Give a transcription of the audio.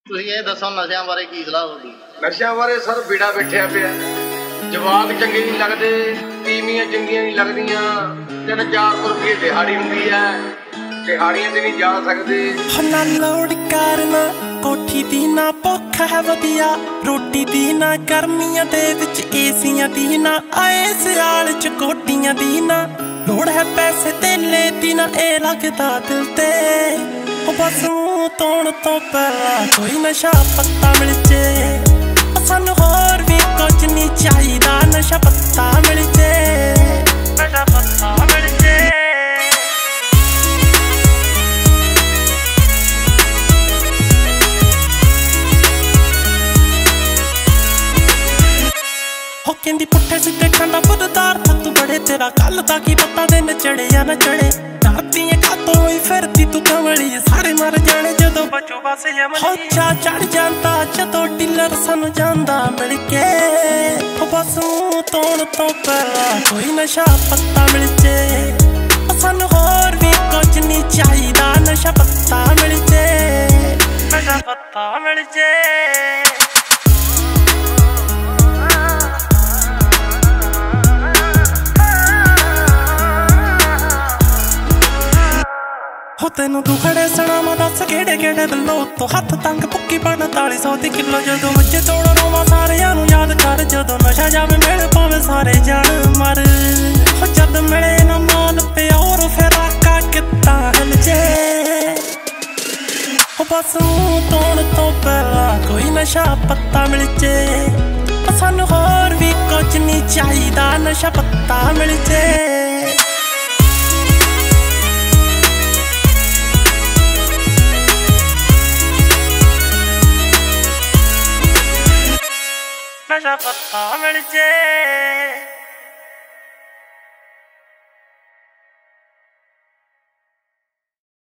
ਤੁਸੀਂ ਇਹ ਦੱਸੋ ਨਸ਼ਿਆਂ ਬਾਰੇ ਕੀ ਸਲਾਹ ਹੋਊਗੀ? ਨਸ਼ਿਆਂ ਬਾਰੇ ਸਰ ਬੀੜਾ ਬੈਠਿਆ ਪਿਆ, ਜਵਾਕ ਚੰਗੇ ਨਹੀਂ ਲੱਗਦੇ, ਤੀਵੀਆਂ ਚੰਗੀਆਂ ਨਹੀਂ ਲੱਗਦੀਆਂ, 300-400 ਰੁਪਏ ਦਿਹਾੜੀ ਹੁੰਦੀ ਹੈ, ਦਿਹਾੜੀਆਂ ਤੇ ਨਹੀਂ ਜਾ ਸਕਦੇ। ਨਾ ਲੋੜ ਕਰਨਾ ਕੋਠੀ ਦੀ ਨਾ ਭੁੱਖ ਹੈ ਵਧੀਆ, ਰੋਟੀ ਦੀ ਨਾ ਗਰਮੀਆਂ ਦੇ ਵਿੱਚ ਏਸੀਆਂ ਦੀ ਨਾ ਆਏ ਸਿਆਲ ਚ ਕੋਟੀਆਂ ਦੀ ਨਾ ਲੋੜ ਹੈ ਪੈਸੇ ਧੇਲੇ ਦੀ ਨਾ ਇਹ ਲੱਗਦਾ ਦਿਲ ਤੇ ਬਸ ਮੂੰਹ ਧੋਣ ਤੋਂ ਪਹਿਲਾਂ ਕੋਈ ਨਸ਼ਾ ਪੱਤਾ ਮਿਲ ਜੇ ਸਾਨੂੰ ਹੋਰ ਵੀ ਕੁਝ ਨਹੀਂ ਚਾਹੀਦਾ ਨਸ਼ਾ ਪੱਤਾ ਮਿਲ ਜੇ ਨਸ਼ਾ ਪੱਤਾ ਮਿਲ ਜੇ ਹੋ ਕਹਿੰਦੀ ਪੁੱਠੇ ਸਿੱਧੇ ਖਾਂਦਾ ਬੁੱਧਦਾਰ ਤੂੰ ਬੜੇ ਤੇਰਾ ਕੱਲ ਦਾ ਕੀ ਪਤਾ ਦਿਨ ਚੜੇ ਜਾਂ ਨਾ ਚੜੇ ਧਰਤੀਆਂ ਕਾਤੋਂ ਹੋਈ ਫਿਰਦੀ ਤੂੰ ਕਮਲੀ ਸਾਰੇ ਮਰ ਜਾਣੇ ਜਦੋਂ ਬਚੋ ਬਸ ਯਮਨੀ ਹੋਚਾ ਚੜ ਜਾਂਦਾ ਜਦੋਂ ਡੀਲਰ ਸਾਨੂੰ ਜਾਂਦਾ ਮਿਲ ਕੇ ਉਹ ਬਸ ਮੂੰਹ ਧੋਣ ਤੋਂ ਪਹਿਲਾਂ ਕੋਈ ਨਸ਼ਾ ਪੱਤਾ ਮਿਲ ਜੇ ਸਾਨੂੰ ਹੋਰ ਵੀ ਕੁਝ ਨਹੀਂ ਚਾਹੀਦਾ ਨਸ਼ਾ ਪੱਤਾ ਮਿਲ ਜੇ ਨਸ਼ਾ ਪੱਤਾ ਮਿਲ ਜੇ ਹੋ ਤੈਨੂੰ ਦੁਖੜੇ ਸੁਣਾਵਾਂ ਦੱਸ ਕਿਹੜੇ ਕਿਹੜੇ ਦਿਲੋਂ ਤੋਂ ਹੱਥ ਤੰਗ ਭੁੱਕੀ ਬਣ 4500 ਦੀ ਕਿਲੋ ਜਦੋਂ ਬੱਚੇ ਤੋੜ ਰੋਵਾਂ ਸਾਰਿਆਂ ਨੂੰ ਯਾਦ ਕਰ ਜਦੋਂ ਨਸ਼ਾ ਜਾਵੇ ਮਿਲ ਪਾਵੇ ਸਾਰੇ ਜਾਣ ਮਰ ਹੋ ਜਦ ਮਿਲੇ ਨਾ ਮਾਲ ਪਿਓਰ ਫਿਰ ਆਕਾ ਕਿੱਦਾਂ ਹਿਲ ਜੇ ਹੋ ਬਸ ਮੂੰਹ ਧੋਣ ਤੋਂ ਪਹਿਲਾਂ ਕੋਈ ਨਸ਼ਾ ਪੱਤਾ ਮਿਲ ਜੇ ਸਾਨੂੰ ਹੋਰ ਵੀ ਕੁਝ ਨਹੀਂ ਚਾਹੀਦਾ ਨਸ਼ਾ ਪੱਤਾ ਮਿਲ ਜੇ ਨਸ਼ਾ ਪੱਤਾ ਮਿਲ ਜੇ